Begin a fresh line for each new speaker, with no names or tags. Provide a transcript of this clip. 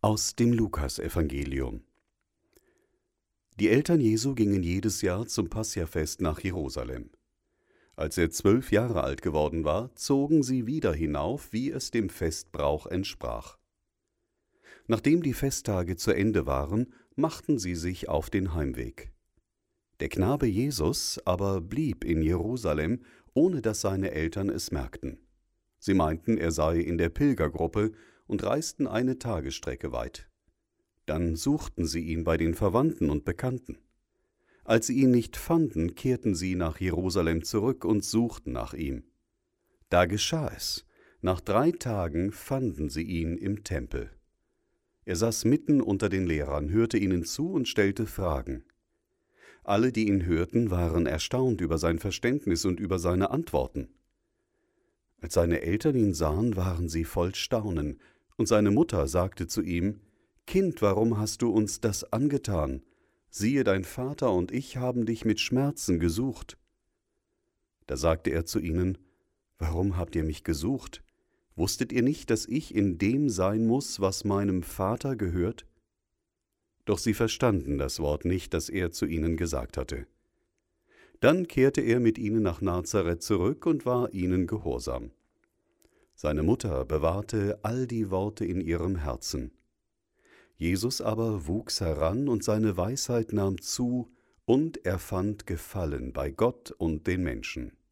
Aus dem Lukasevangelium. Die Eltern Jesu gingen jedes Jahr zum Passyafest nach Jerusalem. Als er 12 Jahre alt geworden war, zogen sie wieder hinauf, wie es dem Festbrauch entsprach. Nachdem die Festtage zu Ende waren, machten sie sich auf den Heimweg. Der Knabe Jesus aber blieb in Jerusalem, ohne dass seine Eltern es merkten. Sie meinten, er sei in der Pilgergruppe und reisten eine Tagesstrecke weit. Dann suchten sie ihn bei den Verwandten und Bekannten. Als sie ihn nicht fanden, kehrten sie nach Jerusalem zurück und suchten nach ihm. Da geschah es. Nach 3 Tagen fanden sie ihn im Tempel. Er saß mitten unter den Lehrern, hörte ihnen zu und stellte Fragen. Alle, die ihn hörten, waren erstaunt über sein Verständnis und über seine Antworten. Als seine Eltern ihn sahen, waren sie voll Staunen, und seine Mutter sagte zu ihm: »Kind, warum hast du uns das angetan? Siehe, dein Vater und ich haben dich mit Schmerzen gesucht.« Da sagte er zu ihnen: »Warum habt ihr mich gesucht? Wusstet ihr nicht, dass ich in dem sein muss, was meinem Vater gehört?« Doch sie verstanden das Wort nicht, das er zu ihnen gesagt hatte. Dann kehrte er mit ihnen nach Nazareth zurück und war ihnen gehorsam. Seine Mutter bewahrte all die Worte in ihrem Herzen. Jesus aber wuchs heran und seine Weisheit nahm zu, und er fand Gefallen bei Gott und den Menschen.